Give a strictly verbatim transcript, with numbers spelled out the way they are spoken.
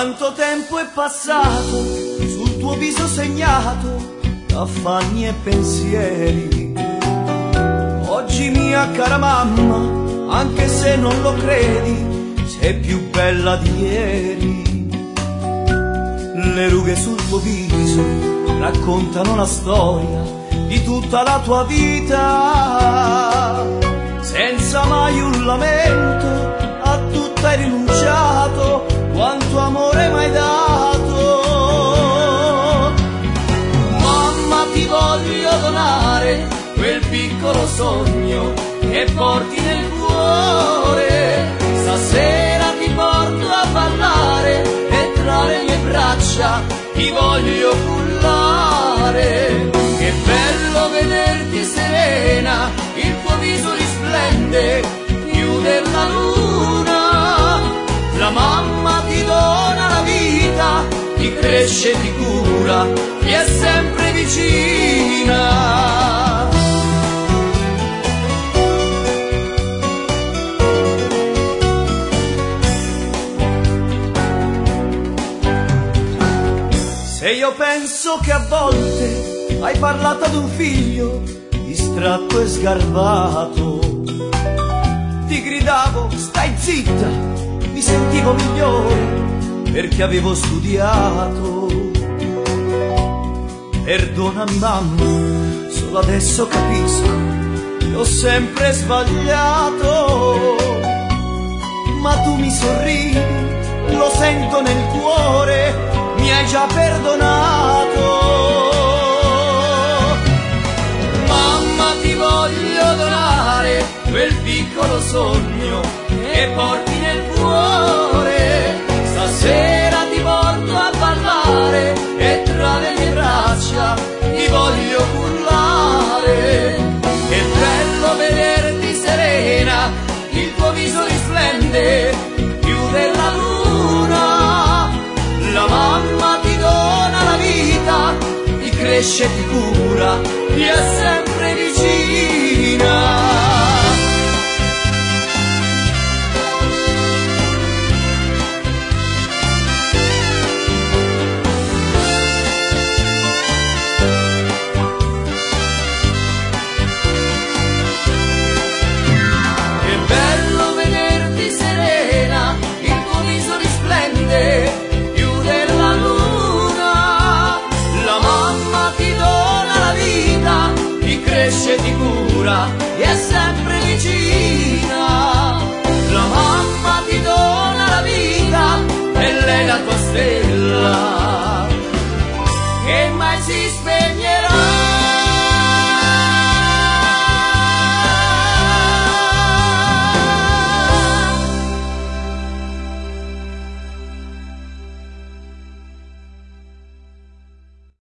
Quanto tempo è passato sul tuo viso segnato da affanni e pensieri. Oggi mia cara mamma, anche se non lo credi, sei più bella di ieri. Le rughe sul tuo viso raccontano la storia di tutta la tua vita. Senza mai un lamento a tutto hai rinunciato, quanto amore m'hai dato. Mamma, ti voglio donare quel piccolo sogno che porti nel cuore. Stasera ti porto a ballare e tra le mie braccia ti voglio cullare. Che bello vederti serena, il tuo viso risplende più della luna. La mamma ti dona la vita, ti cresce, ti cura, ti è sempre vicina. Se io penso che a volte hai parlato ad un figlio distratto e sgarbato, ti gridavo stai zitta, mi sentivo migliore perché avevo studiato. Perdonami mamma, solo adesso capisco che ho sempre sbagliato. Ma tu mi sorridi, lo sento nel cuore, mi hai già perdonato. Mamma, ti voglio donare quel piccolo sogno che porti nel cuore. Stasera ti porto a ballare e tra le mie braccia ti voglio cullare. Che bello vederti serena, il tuo viso risplende più della luna. La mamma ti dona la vita, ti cresce, ti cura, ti è sempre vicina. Più della luna, la mamma ti dona la vita, ti cresce, ti cura, ti è sempre vicina. La mamma ti dona la vita e lei la tua stella che mai si spegnerà.